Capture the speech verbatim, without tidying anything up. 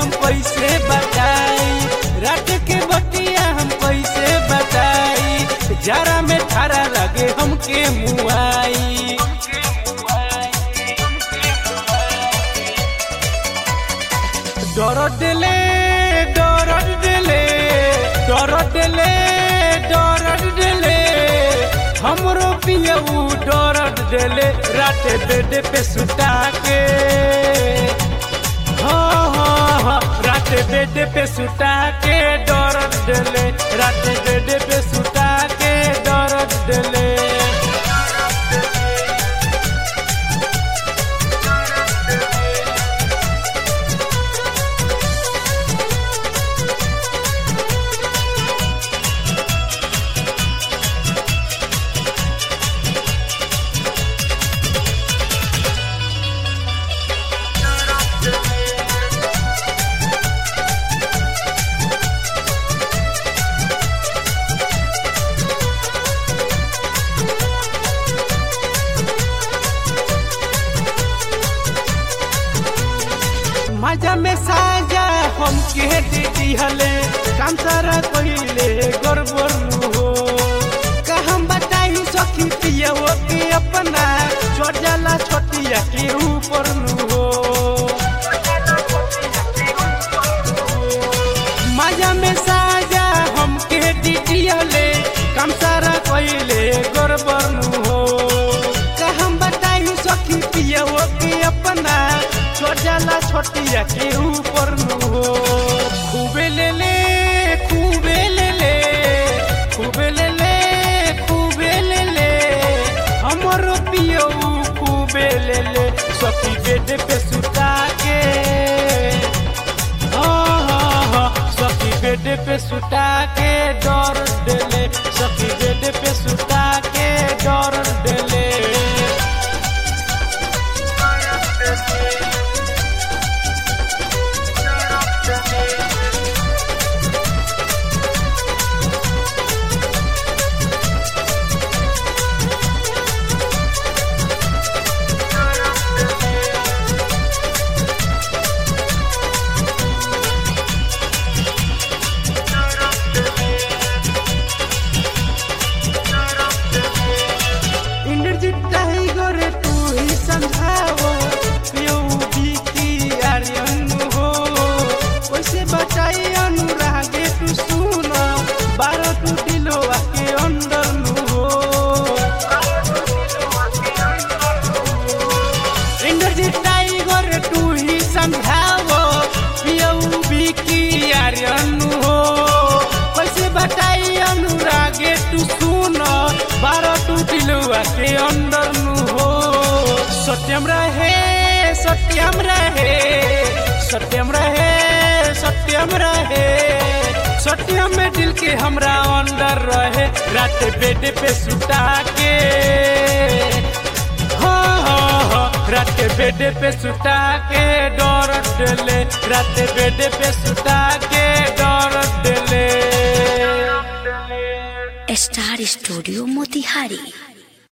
हम कैसे बताई, रात के बतिया हम कैसे बताई, जरा में थारा लगे हमके मुआई। दर्द दिले दर्द दिले दर्द दिले दर्द दिले हमरो पियऊ दर्द दिले, रात बेड पे सुता के हाँ हाँ हाँ रात बेड पे सुता के दर्द दिले, रात बेड पे सुता के दर्द दिले। मजा में साजा हमके दे दिहले, काम सारा कहिले गड़बड़ हो, का हम बताई सखी पिया के अपना छोड़ जाला छोटिया के ऊपर हो। मजा में साजा हमके दे दिहले, काम सारा कहिले गड़बड़ हो, का हम बताई सखी पिया के अपना छोड़ जाला छोटिया के ऊपर हो। खूबे ले ले खूबे ले ले खूबे ले ले खूबे ले ले हमरो पियो खूबे ले ले, सखी बेड पे सुता के हाँ हाँ हाँ सखी बेड पे सुता के दर्द दिले, सखी बेड पे सुता के दर्द दिले। के अंदर नु हो सत्यम रहे सत्यम रहे सत्यम रहे सत्यम रहे सत्यम में दिल के हमरा अंदर रहे, रात बेड पे सुता के हाँ हाँ हाँ रात बेड पे सुता के दर्द दिले, रात बेड पे सुता के दर्द दिले। Star studio Motihari.